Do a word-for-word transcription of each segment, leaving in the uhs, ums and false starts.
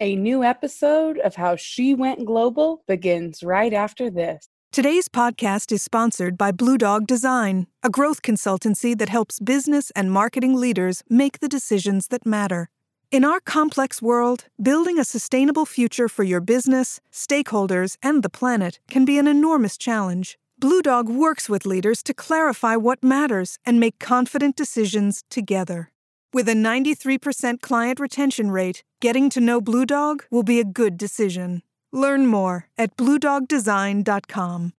A new episode of How She Went Global begins right after this. Today's podcast is sponsored by Blue Dog Design, a growth consultancy that helps business and marketing leaders make the decisions that matter. In our complex world, building a sustainable future for your business, stakeholders, and the planet can be an enormous challenge. Blue Dog works with leaders to clarify what matters and make confident decisions together. With a ninety-three percent client retention rate, getting to know Blue Dog will be a good decision. Learn more at blue dog design dot com.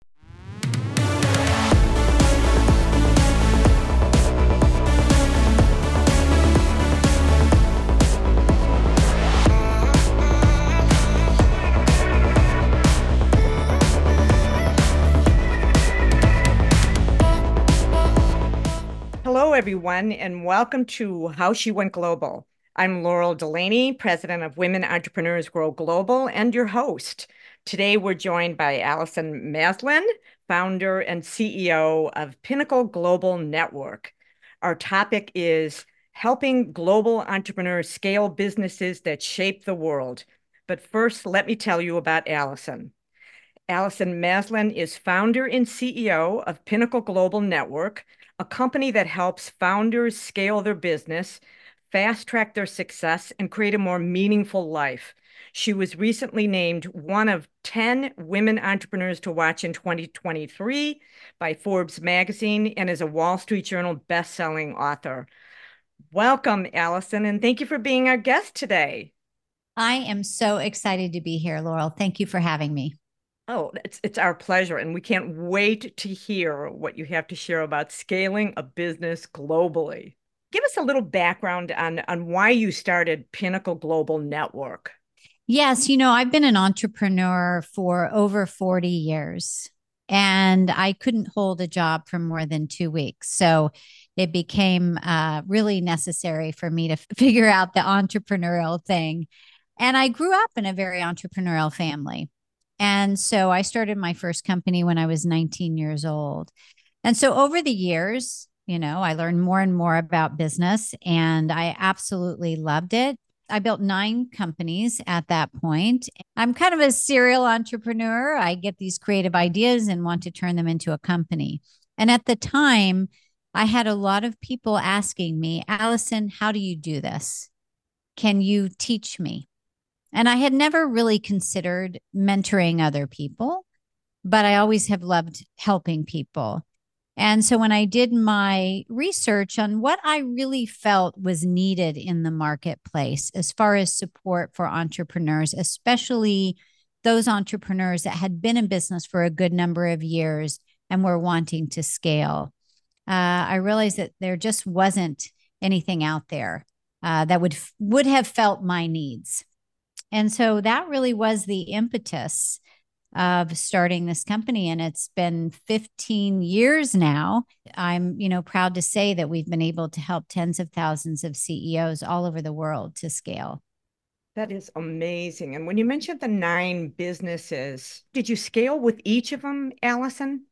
Hello, everyone, and welcome to How She Went Global. I'm Laurel Delaney, president of Women Entrepreneurs Grow Global, and your host. Today, we're joined by Allison Maslan, founder and C E O of Pinnacle Global Network. Our topic is helping global entrepreneurs scale businesses that shape the world. But first, let me tell you about Allison. Allison Maslan is founder and C E O of Pinnacle Global Network, a company that helps founders scale their business, fast-track their success, and create a more meaningful life. She was recently named one of ten women entrepreneurs to watch in twenty twenty-three by Forbes magazine and is a Wall Street Journal best-selling author. Welcome, Allison, and thank you for being our guest today. I am so excited to be here, Laurel. Thank you for having me. Oh, it's it's our pleasure, and we can't wait to hear what you have to share about scaling a business globally. Give us a little background on, on why you started Pinnacle Global Network. Yes, you know, I've been an entrepreneur for over forty years, and I couldn't hold a job for more than two weeks. So it became uh, really necessary for me to f- figure out the entrepreneurial thing. And I grew up in a very entrepreneurial family. And so I started my first company when I was nineteen years old. And so over the years, you know, I learned more and more about business, and I absolutely loved it. I built nine companies at that point. I'm kind of a serial entrepreneur. I get these creative ideas and want to turn them into a company. And at the time, I had a lot of people asking me, Allison, how do you do this? Can you teach me? And I had never really considered mentoring other people, but I always have loved helping people. And so when I did my research on what I really felt was needed in the marketplace as far as support for entrepreneurs, especially those entrepreneurs that had been in business for a good number of years and were wanting to scale, uh, I realized that there just wasn't anything out there uh, that would would have felt my needs. And so that really was the impetus of starting this company. And it's been fifteen years now. I'm, you know, proud to say that we've been able to help tens of thousands of C E Os all over the world to scale. That is amazing. And when you mentioned the nine businesses, did you scale with each of them, Allison?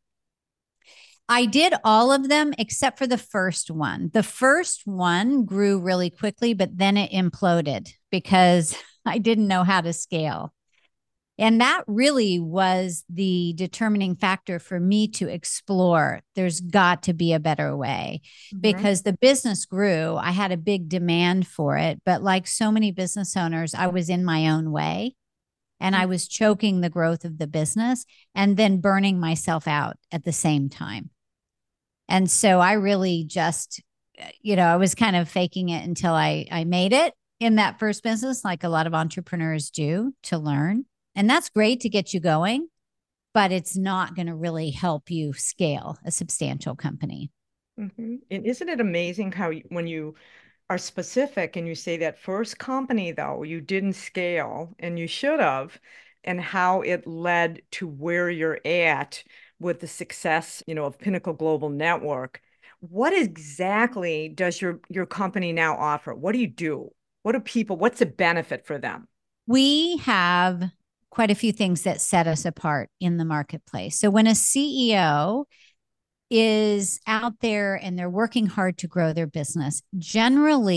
I did all of them except for the first one. The first one grew really quickly, but then it imploded because I didn't know how to scale. And that really was the determining factor for me to explore. There's got to be a better way mm-hmm. because the business grew. I had a big demand for it. But like so many business owners, I was in my own way and mm-hmm. I was choking the growth of the business and then burning myself out at the same time. And so I really just, you know, I was kind of faking it until I, I made it in that first business, like a lot of entrepreneurs do, to learn. And that's great to get you going, but it's not going to really help you scale a substantial company. Mm-hmm. And isn't it amazing how you, when you are specific and you say that first company, though, you didn't scale and you should have, and how it led to where you're at with the success, you know, of Pinnacle Global Network. What exactly does your, your company now offer? What do you do? What do people, what's the benefit for them? We have quite a few things that set us apart in the marketplace. So when a C E O is out there and they're working hard to grow their business, generally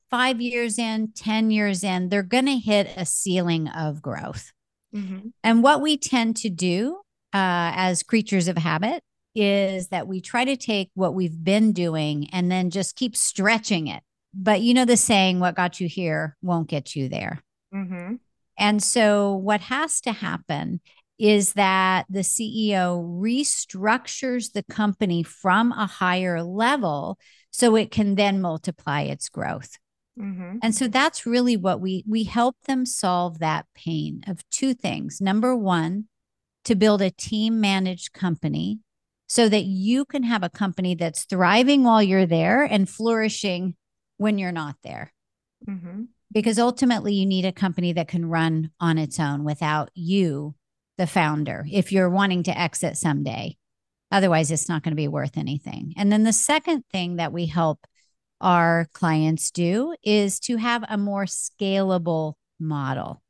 five years in, ten years in, they're going to hit a ceiling of growth. Mm-hmm. And what we tend to do uh, as creatures of habit is that we try to take what we've been doing and then just keep stretching it. But you know the saying, what got you here won't get you there. Mm-hmm. And so what has to happen is that the C E O restructures the company from a higher level so it can then multiply its growth. Mm-hmm. And so that's really what we we help them solve that pain of two things. Number one, to build a team managed company so that you can have a company that's thriving while you're there and flourishing when you're not there. Mm-hmm. Because ultimately you need a company that can run on its own without you, the founder, if you're wanting to exit someday. Otherwise, it's not going to be worth anything. And then the second thing that we help our clients do is to have a more scalable model.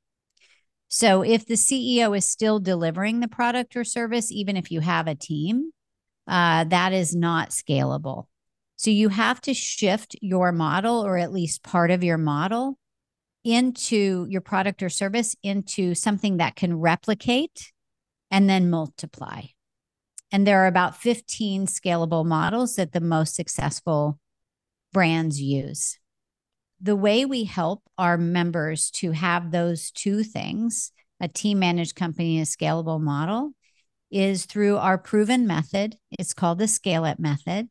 So if the C E O is still delivering the product or service, even if you have a team, uh, that is not scalable. So you have to shift your model, or at least part of your model, into your product or service into something that can replicate and then multiply. And there are about fifteen scalable models that the most successful brands use. The way we help our members to have those two things, a team managed company and a scalable model, is through our proven method. It's called the Scale It method.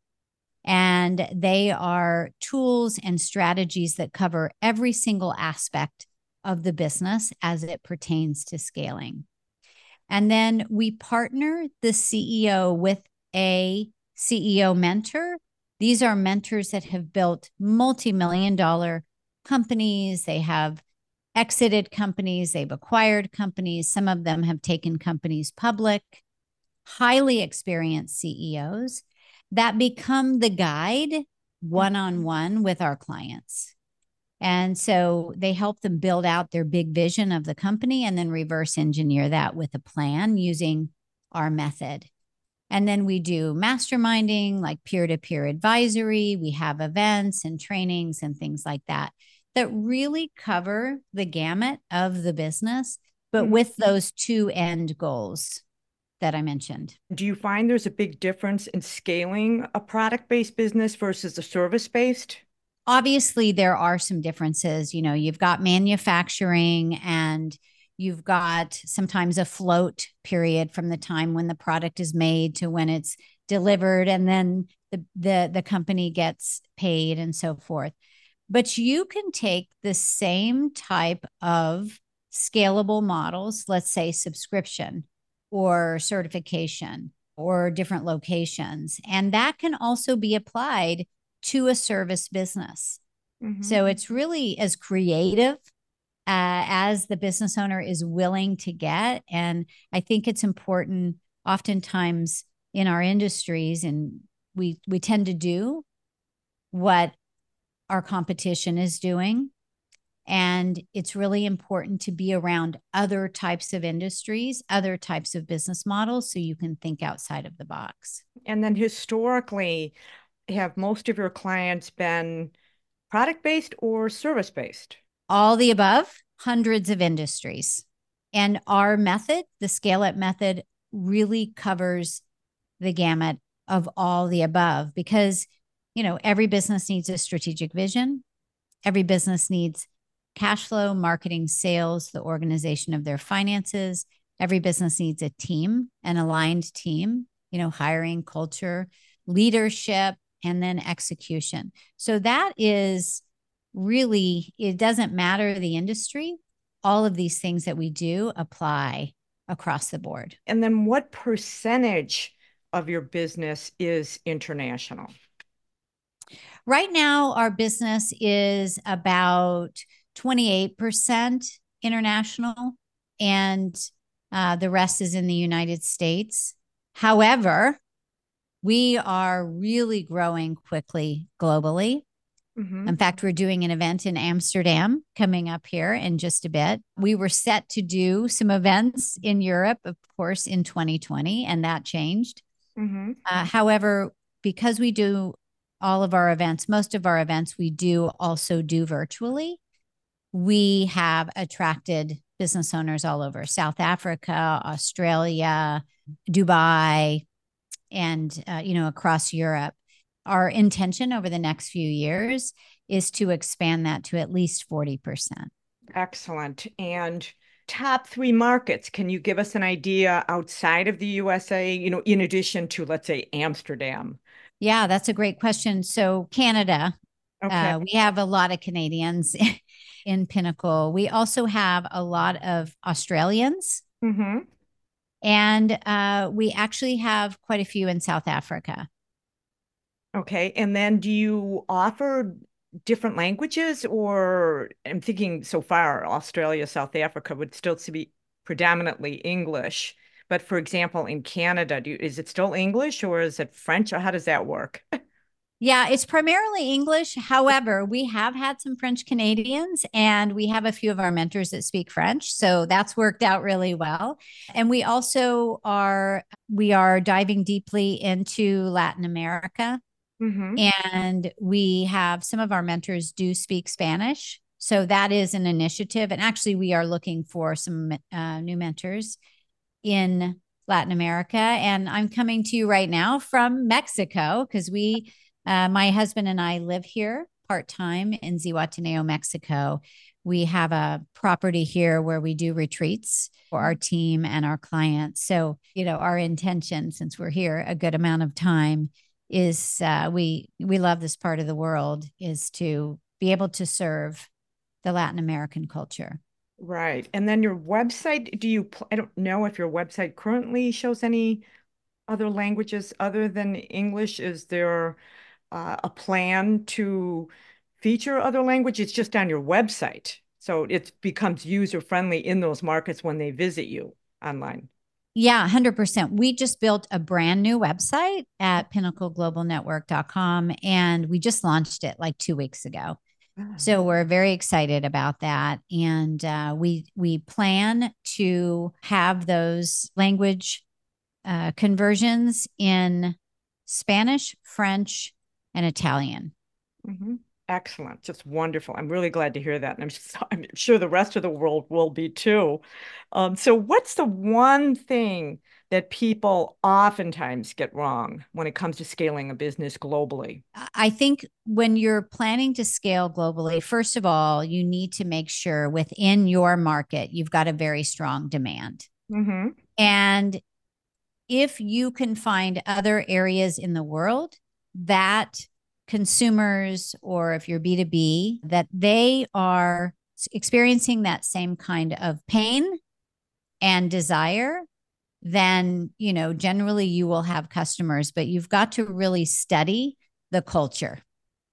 And they are tools and strategies that cover every single aspect of the business as it pertains to scaling. And then we partner the C E O with a C E O mentor. These are mentors that have built multi-million dollar companies. They have exited companies. They've acquired companies. Some of them have taken companies public. Highly experienced C E Os that become the guide one-on-one with our clients. And so they help them build out their big vision of the company and then reverse engineer that with a plan using our method. And then we do masterminding, like peer-to-peer advisory. We have events and trainings and things like that that really cover the gamut of the business, but mm-hmm. with those two end goals that I mentioned. Do you find there's a big difference in scaling a product-based business versus a service-based? Obviously, there are some differences. You know, you've got manufacturing and you've got sometimes a float period from the time when the product is made to when it's delivered, and then the, the, the company gets paid and so forth. But you can take the same type of scalable models, let's say subscription or certification or different locations, and that can also be applied to a service business. Mm-hmm. So it's really as creative uh, as the business owner is willing to get. And I think it's important oftentimes in our industries, and we we tend to do what our competition is doing. And it's really important to be around other types of industries, other types of business models, so you can think outside of the box. And then historically, have most of your clients been product-based or service-based? All the above, hundreds of industries. And our method, the Scale It method, really covers the gamut of all the above because, you know, every business needs a strategic vision. Every business needs cash flow, marketing, sales, the organization of their finances. Every business needs a team, an aligned team, you know, hiring, culture, leadership, and then execution. So that is really, it doesn't matter the industry. All of these things that we do apply across the board. And then what percentage of your business is international? Right now, our business is about twenty-eight percent international, and uh, the rest is in the United States. However, we are really growing quickly globally. Mm-hmm. In fact, we're doing an event in Amsterdam coming up here in just a bit. We were set to do some events in Europe, of course, in twenty twenty, and that changed. Mm-hmm. Uh, however, because we do all of our events, most of our events, we do also do virtually. We have attracted business owners all over South Africa, Australia, Dubai, and, uh, you know, across Europe. Our intention over the next few years is to expand that to at least forty percent. Excellent. And top three markets, can you give us an idea outside of the U S A, you know, in addition to, let's say, Amsterdam? Yeah, that's a great question. So Canada, Okay. uh, we have a lot of Canadians in Pinnacle. We also have a lot of Australians. Mm-hmm. And uh, we actually have quite a few in South Africa. Okay. And then do you offer different languages, or I'm thinking so far, Australia, South Africa would still be predominantly English. But for example, in Canada, do you, is it still English or is it French, or how does that work? Yeah, it's primarily English. However, we have had some French Canadians and we have a few of our mentors that speak French. So that's worked out really well. And we also are we are diving deeply into Latin America. Mm-hmm. And we have some of our mentors do speak Spanish. So that is an initiative. And actually, we are looking for some uh, new mentors in Latin America. And I'm coming to you right now from Mexico because we Uh, my husband and I live here part-time in Zihuatanejo, Mexico. We have a property here where we do retreats for our team and our clients. So, you know, our intention, since we're here a good amount of time, is uh, we we love this part of the world, is to be able to serve the Latin American culture. Right. And then your website, do you, I don't know if your website currently shows any other languages other than English. Is there uh, a plan to feature other languages? It's just on your website, so it becomes user friendly in those markets when they visit you online. Yeah, one hundred percent. We just built a brand new website at pinnacle global network dot com and we just launched it like two weeks ago. So we're very excited about that. And uh, we we plan to have those language uh, conversions in Spanish, French, and Italian. Mm-hmm. Excellent. Just wonderful. I'm really glad to hear that. And I'm, just, I'm sure the rest of the world will be too. Um, so what's the one thing that people oftentimes get wrong when it comes to scaling a business globally? I think when you're planning to scale globally, first of all, you need to make sure within your market, you've got a very strong demand. Mm-hmm. And if you can find other areas in the world that consumers, or if you're B two B, that they are experiencing that same kind of pain and desire, then, you know, generally you will have customers, but you've got to really study the culture.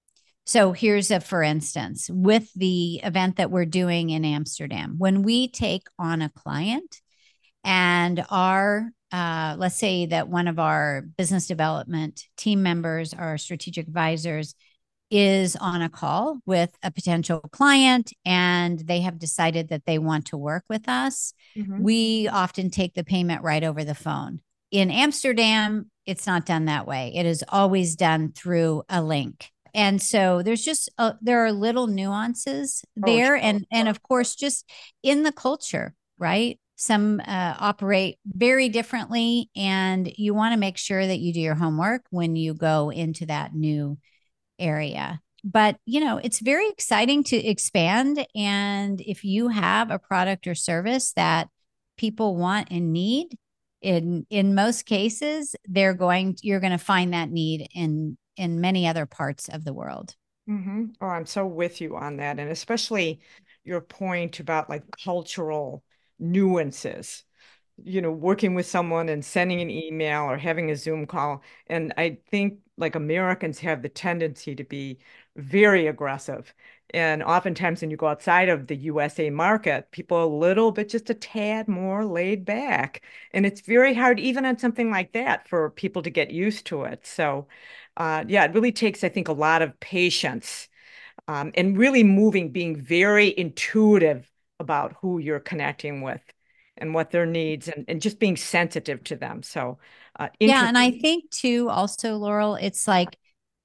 So here's a, for instance, with the event that we're doing in Amsterdam, when we take on a client and our Uh, let's say that one of our business development team members, our strategic advisors, is on a call with a potential client and they have decided that they want to work with us. Mm-hmm. We often take the payment right over the phone. In Amsterdam, it's not done that way. It is always done through a link. And so there's just, a, there are little nuances there. Oh, sure. And, and of course, just in the culture, right? Some uh, operate very differently, and you want to make sure that you do your homework when you go into that new area. But, you know, it's very exciting to expand. And if you have a product or service that people want and need, in in most cases, they're going, you're going to find that need in in many other parts of the world. Mm-hmm. Oh, I'm so with you on that. And especially your point about like cultural nuances, you know, working with someone and sending an email or having a Zoom call. And I think like Americans have the tendency to be very aggressive. And oftentimes when you go outside of the U S A market, people are a little bit just a tad more laid back. And it's very hard, even on something like that, for people to get used to it. So uh, yeah, it really takes, I think, a lot of patience um, and really moving, being very intuitive about who you're connecting with and what their needs, and, and just being sensitive to them. So, uh, yeah. And I think too, also, Laurel, it's like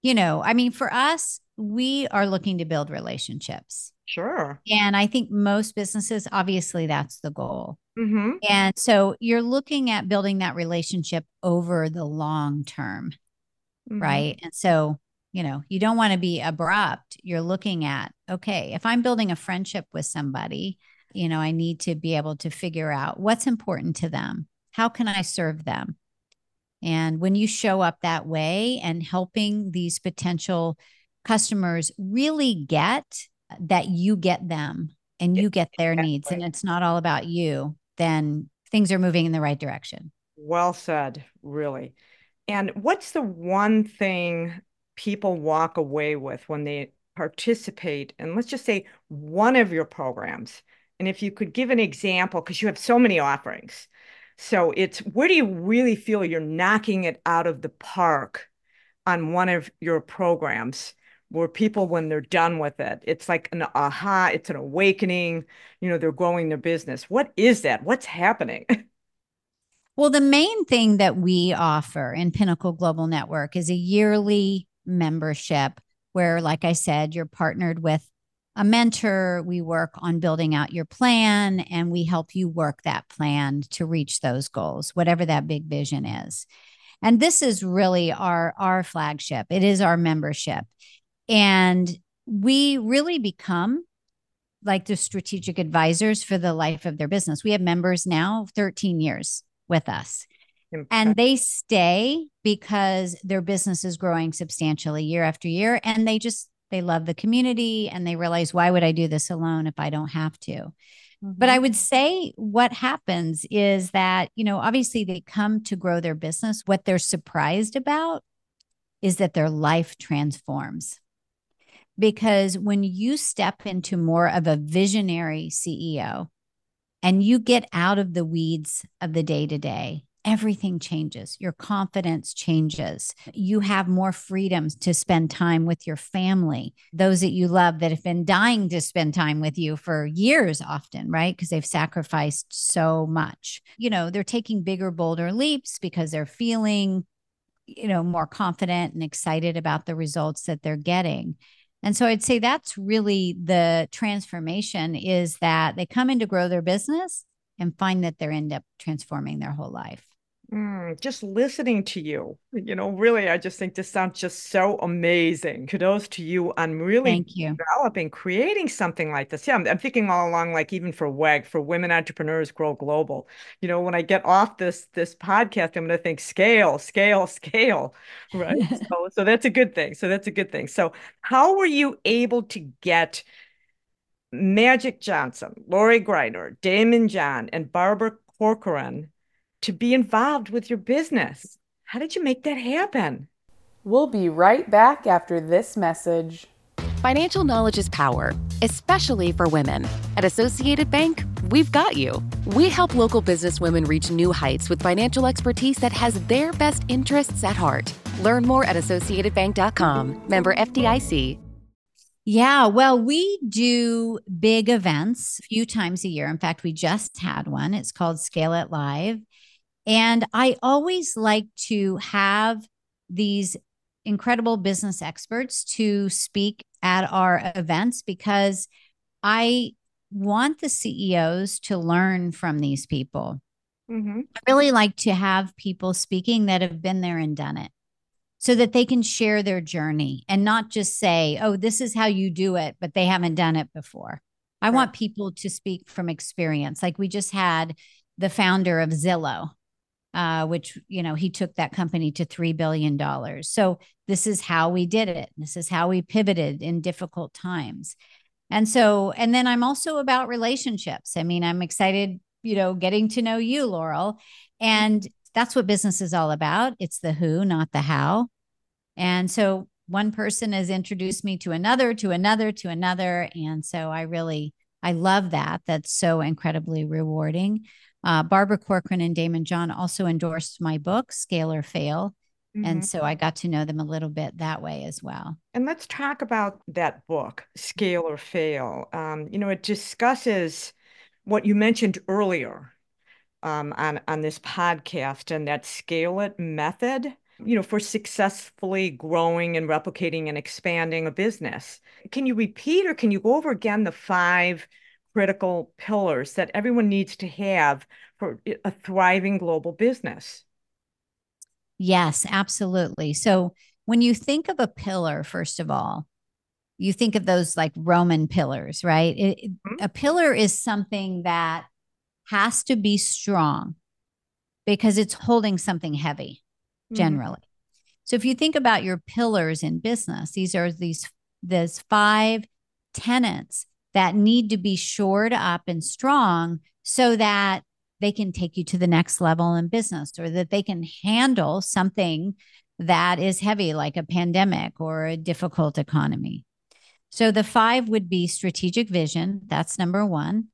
you know, I mean, for us, we are looking to build relationships. Sure. And I think most businesses, obviously, that's the goal. Mm-hmm. And so you're looking at building that relationship over the long term, Mm-hmm. right? And so, you know, you don't want to be abrupt. You're looking at, okay, if I'm building a friendship with somebody, you know, I need to be able to figure out what's important to them. How can I serve them? And when you show up that way and helping these potential customers really get that you get them and you get their needs, and it's not all about you, then things are moving in the right direction. Well said, really. And what's the one thing people walk away with when they participate in, let's just say, one of your programs? And if you could give an example, because you have so many offerings. So it's where do you really feel you're knocking it out of the park on one of your programs where people, when they're done with it, it's like an aha, it's an awakening, you know, they're growing their business. What is that? What's happening? Well, the main thing that we offer in Pinnacle Global Network is a yearly membership where, like I said, you're partnered with a mentor. We work on building out your plan and we help you work that plan to reach those goals, whatever that big vision is. And this is really our, our flagship. It is our membership. And we really become like the strategic advisors for the life of their business. We have members now thirteen years with us. And they stay because their business is growing substantially year after year. And they just, they love the community and they realize, why would I do this alone if I don't have to? Mm-hmm. But I would say what happens is that, you know, obviously they come to grow their business. What they're surprised about is that their life transforms. Because when you step into more of a visionary C E O and you get out of the weeds of the day to day, everything changes. Your confidence changes. You have more freedoms to spend time with your family, those that you love that have been dying to spend time with you for years often, right? Because they've sacrificed so much. You know, they're taking bigger, bolder leaps because they're feeling, you know, more confident and excited about the results that they're getting. And so I'd say that's really the transformation, is that they come in to grow their business and find that they end up transforming their whole life. Mm, just listening to you, you know, really, I just think this sounds just so amazing. Kudos to you on really Thank you. developing, creating something like this. Yeah, I'm, I'm thinking all along, like even for W E G, for Women Entrepreneurs Grow Global. You know, when I get off this this podcast, I'm going to think scale, scale, scale, right? so, so that's a good thing. So that's a good thing. So how were you able to get Magic Johnson, Lori Greiner, Daymond John, and Barbara Corcoran to be involved with your business? How did you make that happen? We'll be right back after this message. Financial knowledge is power, especially for women. At Associated Bank, we've got you. We help local business women reach new heights with financial expertise that has their best interests at heart. Learn more at associated bank dot com. Member F D I C. Yeah, well, we do big events a few times a year. In fact, we just had one. It's called Scale It Live. And I always like to have these incredible business experts to speak at our events because I want the C E Os to learn from these people. Mm-hmm. I really like to have people speaking that have been there and done it, so that they can share their journey and not just say, oh, this is how you do it, but they haven't done it before. I right. want people to speak from experience. Like we just had the founder of Zillow, uh, which, you know, he took that company to three billion dollars. So this is how we did it. This is how we pivoted in difficult times. And so, and then I'm also about relationships. I mean, I'm excited, you know, getting to know you, Laurel. And that's what business is all about. It's the who, not the how. And so one person has introduced me to another, to another, to another. And so I really, I love that. That's so incredibly rewarding. Uh, Barbara Corcoran and Daymond John also endorsed my book, Scale or Fail. Mm-hmm. And so I got to know them a little bit that way as well. And let's talk about that book, Scale or Fail. Um, you know, it discusses what you mentioned earlier um, on, on this podcast, and that Scale It method. you know, for successfully growing and replicating and expanding a business. Can you repeat or can you go over again the five critical pillars that everyone needs to have for a thriving global business? Yes, absolutely. So when you think of a pillar, first of all, you think of those like Roman pillars, right? It, it- Mhm. a pillar is something that has to be strong because it's holding something heavy Mhm. generally. So if you think about your pillars in business, these are these these five tenets that need to be shored up and strong so that they can take you to the next level in business, or that they can handle something that is heavy, like a pandemic or a difficult economy. So the five would be strategic vision. That's number one.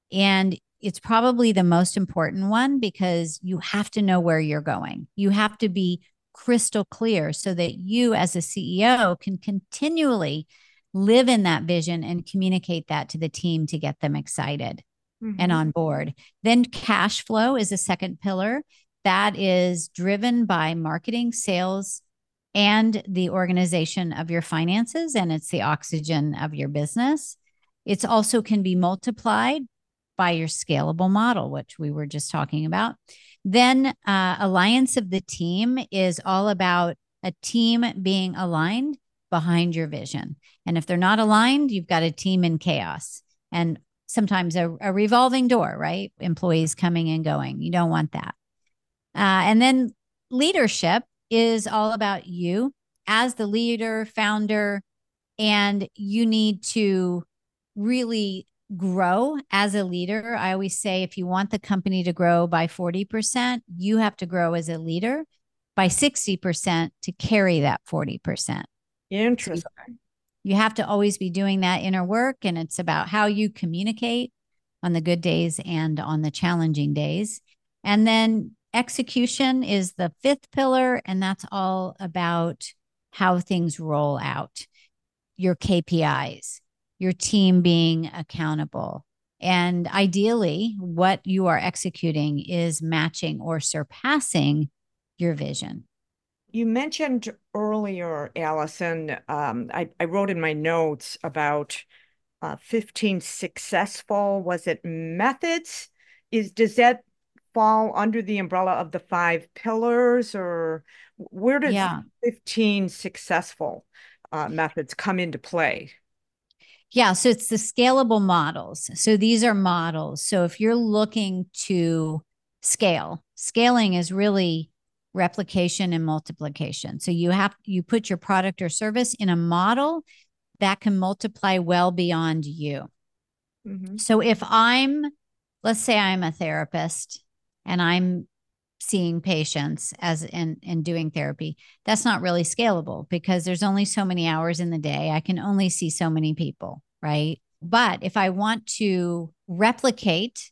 And it's probably the most important one because you have to know where you're going. You have to be crystal clear so that you, as a C E O, can continually live in that vision and communicate that to the team to get them excited and Mhm. on board. Then cash flow is a second pillar that is driven by marketing, sales, and the organization of your finances, and it's the oxygen of your business. It's also can be multiplied by your scalable model, which we were just talking about. Then uh, alliance of the team is all about a team being aligned behind your vision. And if they're not aligned, you've got a team in chaos and sometimes a, a revolving door, right? Employees coming and going. You don't want that. Uh, and then leadership is all about you as the leader, founder, and you need to really grow as a leader. I always say if you want the company to grow by forty percent, you have to grow as a leader by sixty percent to carry that forty percent. So you, Interesting. you have to always be doing that inner work, and it's about how you communicate on the good days and on the challenging days. And then execution is the fifth pillar, and that's all about how things roll out, your K P Is, your team being accountable. And ideally, what you are executing is matching or surpassing your vision. You mentioned earlier, Allison, um, I, I wrote in my notes about uh, fifteen successful, was it methods? Is does that fall under the umbrella of the five pillars, or where does Yeah. fifteen successful uh, methods come into play? Yeah. So it's the scalable models. So these are models. So if you're looking to scale, scaling is really replication and multiplication. So you have, you put your product or service in a model that can multiply well beyond you. Mhm. So if I'm, let's say I'm a therapist and I'm seeing patients as in, in doing therapy, that's not really scalable because there's only so many hours in the day. I can only see so many people, right? But if I want to replicate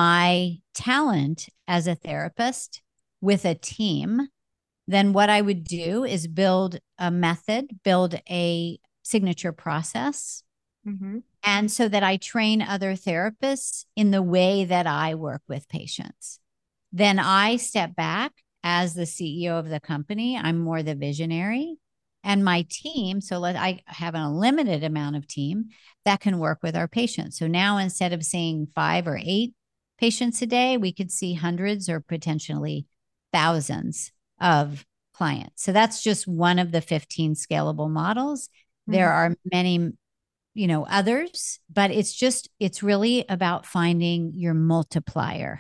my talent as a therapist with a team, then what I would do is build a method, build a signature process, Mhm. and so that I train other therapists in the way that I work with patients. Then I step back as the C E O of the company. I'm more the visionary. And my team, so let I have a limited amount of team that can work with our patients. So now instead of seeing five or eight patients a day, we could see hundreds or potentially thousands of clients. So that's just one of the fifteen scalable models. There Mhm. are many, you know, others, but it's just, it's really about finding your multiplier.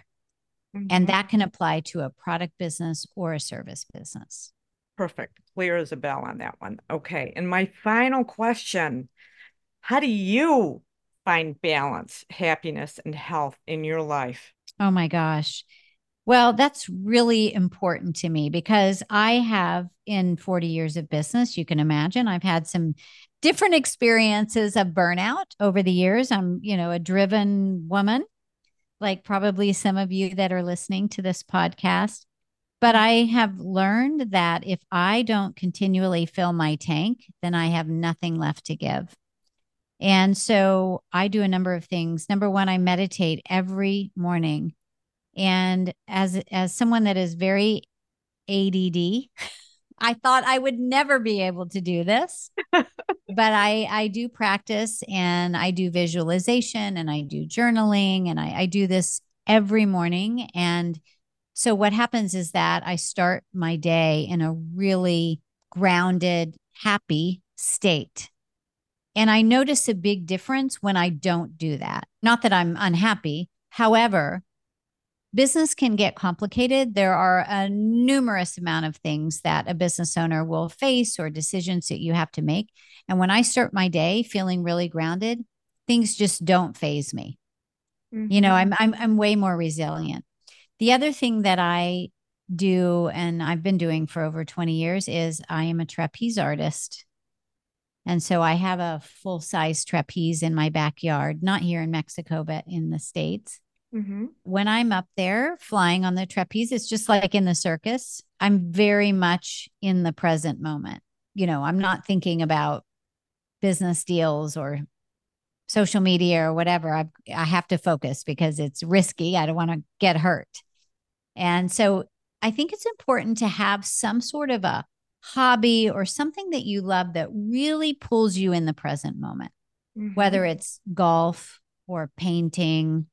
And Mhm. that can apply to a product business or a service business. Perfect. Clear as a bell on that one. Okay. And my final question, how do you find balance, happiness, and health in your life? Oh my gosh. Well, that's really important to me because I have, in forty years of business, you can imagine, I've had some different experiences of burnout over the years. I'm, you know, a driven woman, like probably some of you that are listening to this podcast. But I have learned that if I don't continually fill my tank, then I have nothing left to give. And so I do a number of things. Number one, I meditate every morning. And as as someone that is very A D D, I thought I would never be able to do this, but I, I do practice and I do visualization and I do journaling and I, I do this every morning. And so what happens is that I start my day in a really grounded, happy state. And I notice a big difference when I don't do that. Not that I'm unhappy. However, business can get complicated. There are a numerous amount of things that a business owner will face or decisions that you have to make. And when I start my day feeling really grounded, things just don't faze me. Mm-hmm. You know, I'm I'm I'm way more resilient. The other thing that I do, and I've been doing for over twenty years, is I am a trapeze artist. And so I have a full-size trapeze in my backyard, not here in Mexico, but in the States. Mm-hmm. When I'm up there flying on the trapeze, it's just like in the circus. I'm very much in the present moment. You know, I'm not thinking about business deals or social media or whatever. I I have to focus because it's risky. I don't want to get hurt. And so I think it's important to have some sort of a hobby or something that you love that really pulls you in the present moment, mm-hmm. whether it's golf or painting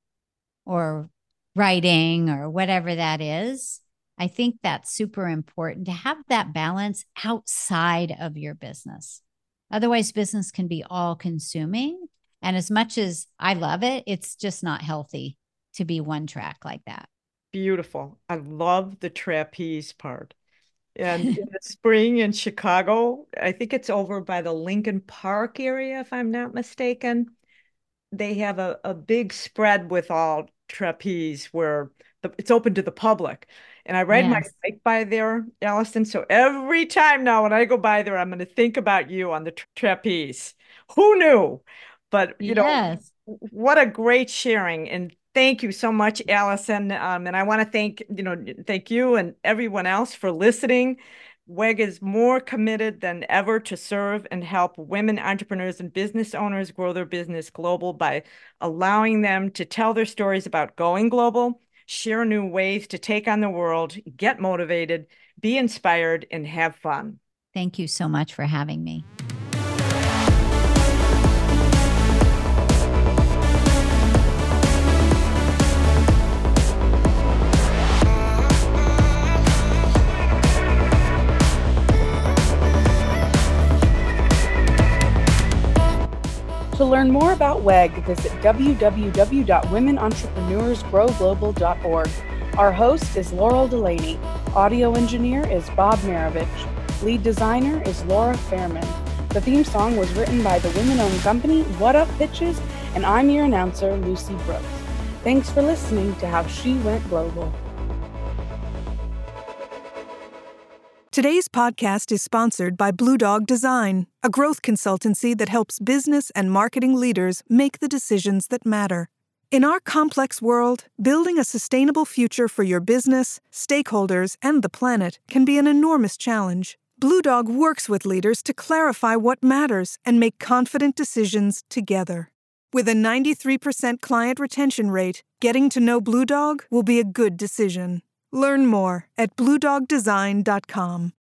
or writing or whatever that is. I think that's super important to have that balance outside of your business. Otherwise, business can be all consuming. And as much as I love it, it's just not healthy to be one track like that. Beautiful. I love the trapeze part. And in the spring in Chicago, I think it's over by the Lincoln Park area, if I'm not mistaken, they have a, a big spread with all trapeze where the, it's open to the public. And I ride yes. my bike by there, Allison. So every time now when I go by there, I'm going to think about you on the tra- trapeze. Who knew? But, you yes. know, what a great sharing. And thank you so much, Allison. Um, and I want to thank, you know, thank you and everyone else for listening. W E G is more committed than ever to serve and help women entrepreneurs and business owners grow their business global by allowing them to tell their stories about going global, share new ways to take on the world, get motivated, be inspired, and have fun. Thank you so much for having me. To learn more about W E G, visit w w w dot women entrepreneurs grow global dot org. Our host is Laurel Delaney. Audio engineer is Bob Maravich. Lead designer is Laura Fairman. The theme song was written by the women-owned company What Up Pitches, and I'm your announcer, Lucy Brooks. Thanks for listening to How She Went Global. Today's podcast is sponsored by Blue Dog Design, a growth consultancy that helps business and marketing leaders make the decisions that matter. In our complex world, building a sustainable future for your business, stakeholders, and the planet can be an enormous challenge. Blue Dog works with leaders to clarify what matters and make confident decisions together. With a ninety-three percent client retention rate, getting to know Blue Dog will be a good decision. Learn more at blue dog design dot com.